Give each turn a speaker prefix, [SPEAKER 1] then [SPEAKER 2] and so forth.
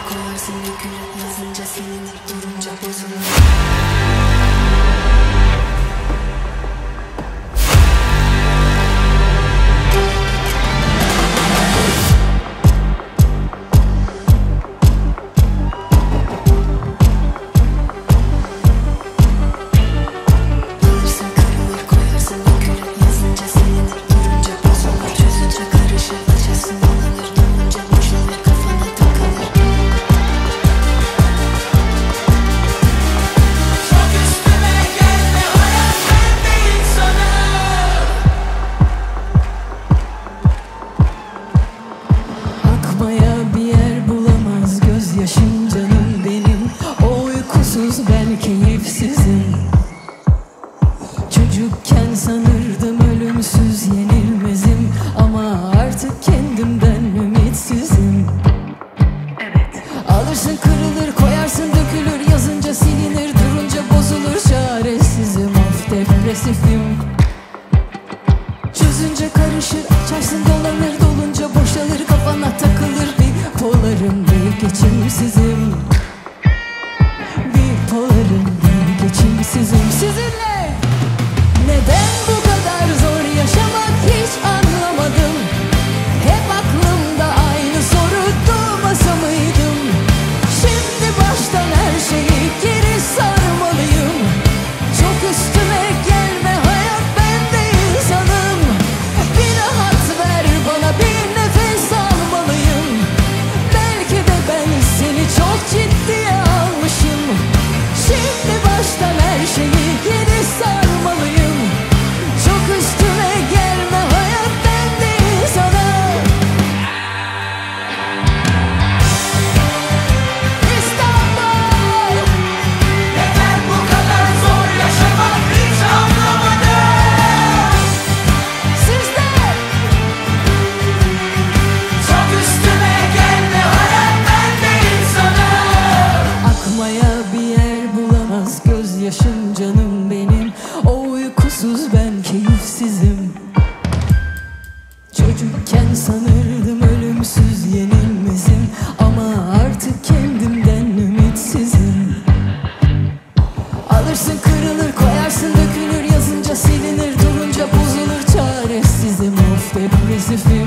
[SPEAKER 1] koyarsın dökülüp yazınca silinip durunca bozulur. Yaşım canım benim, o uykusuz ben keyifsizim. Çocukken sanırdım ölümsüz yenilmezim, ama artık kendimden ümitsizim. Evet. Alırsın kırılır, koyarsın dökülür, yazınca silinir, durunca bozulur. Çaresizim, of depresifim. Çözünce karışır, açarsın dolanır, dolunca boşalır, kafana takılır. Bipolarım değil geçimsizim. Bipolarım değil geçimsizim. Sizinle neden bu kadar zor yaşamak hiç anlamadım. Hep aklımda aynı soru, durmasa mıydım? Şimdi baştan her şeyi geri sarmalıyım. Çok üstüme gelme hayat, ben de insanım. Bir rahat ver bana, bir nefes almalıyım. Belki de ben seni çok ciddiye almışım. Şimdi baştan her şeyi geri sarmalıyım. Çok üstüme gelme hayat, ben de insanım. İstanbul, neden bu kadar zor yaşamak hiç anlamadım. Sizler çok üstüme gelme hayat, ben de insanım. Akmaya bir yer bulamaz gözyaşım canım benim, o uykusuz ben keyifsizim. Çocukken sanırdım ölümsüz yenilmezim, ama artık kendimden ümitsizim. Alırsın kırılır, koyarsın dökülür, yazınca silinir, durunca bozulur. Çaresizim, of depresifim.